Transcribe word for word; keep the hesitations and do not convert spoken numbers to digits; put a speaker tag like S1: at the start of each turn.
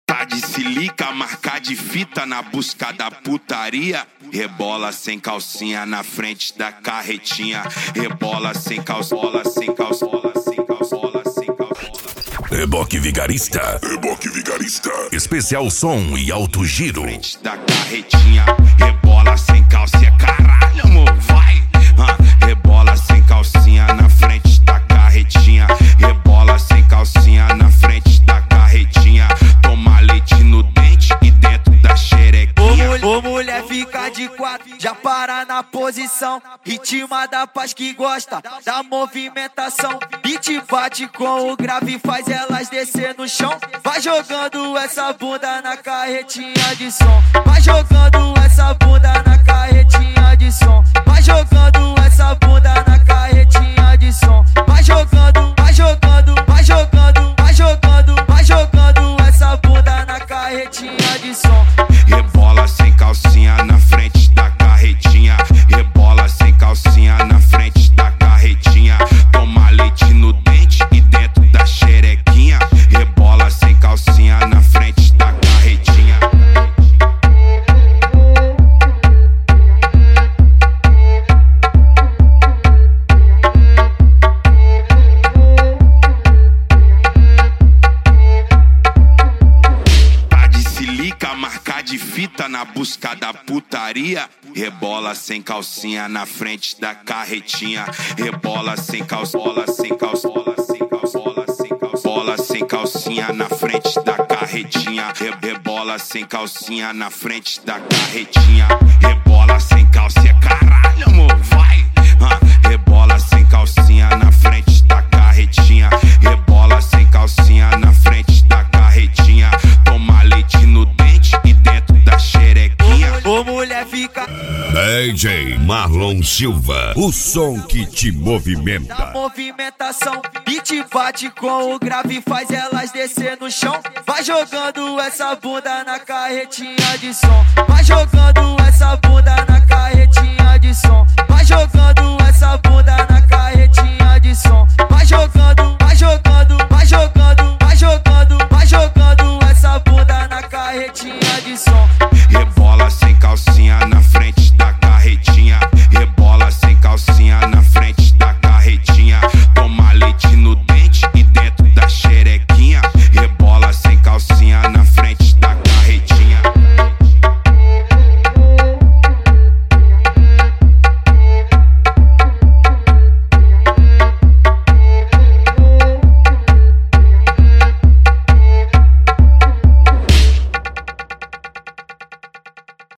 S1: Tá de silica, marca de fita na busca da putaria. Rebola sem calcinha na frente da carretinha. Rebola sem calçola, sem calçola, sem calçola, sem calçola.
S2: Reboque Vigarista.
S3: Reboque Vigarista.
S2: Especial som e alto giro.
S1: Frente da carretinha. Rebola sem calcinha, caralho, amor, vai. Ah, rebola sem calcinha na frente da carretinha. Rebola sem calcinha na frente da carretinha. Toma leite no dente e dentro da xerequinha.
S4: Ô, ô mulher fica de quatro, já para na posição. Ritma da paz que gosta da movimentação. Beat bate com o grave, faz elas descer no chão. Vai jogando essa bunda na carretinha de som. Vai jogando essa bunda na carretinha de som. Vai jogando essa bunda na carretinha de som. Vai jogando, vai jogando, vai jogando, vai jogando, vai jogando essa bunda na carretinha de som.
S1: Rebola sem calcinha na frente da carretinha. Rebola sem calcinha na frente da carretinha. Toma leite no dente e dentro da xerequinha. Rebola sem calcinha na frente da carretinha. Tá de silica, marca de fita na busca da putaria. Rebola sem calcinha na frente da carretinha. Rebola sem calçola, sem calçola, sem calçola, sem calçola, sem calcinha na frente da carretinha. Re- Rebola sem calcinha na frente da carretinha. Rebola sem calcinha, caralho, amor, vai. Ah, rebola sem calcinha na frente da carretinha. Rebola sem calcinha na frente da carretinha. Toma leite no dente e dentro da xerequinha.
S4: Ô mulher fica
S2: D J Marlon Silva, o som que te
S4: da
S2: movimenta.
S4: movimentação. Beat bate com o grave, faz elas descer no chão. Vai jogando essa bunda na carretinha de som. Vai jogando essa bunda na carretinha de som. Vai jogando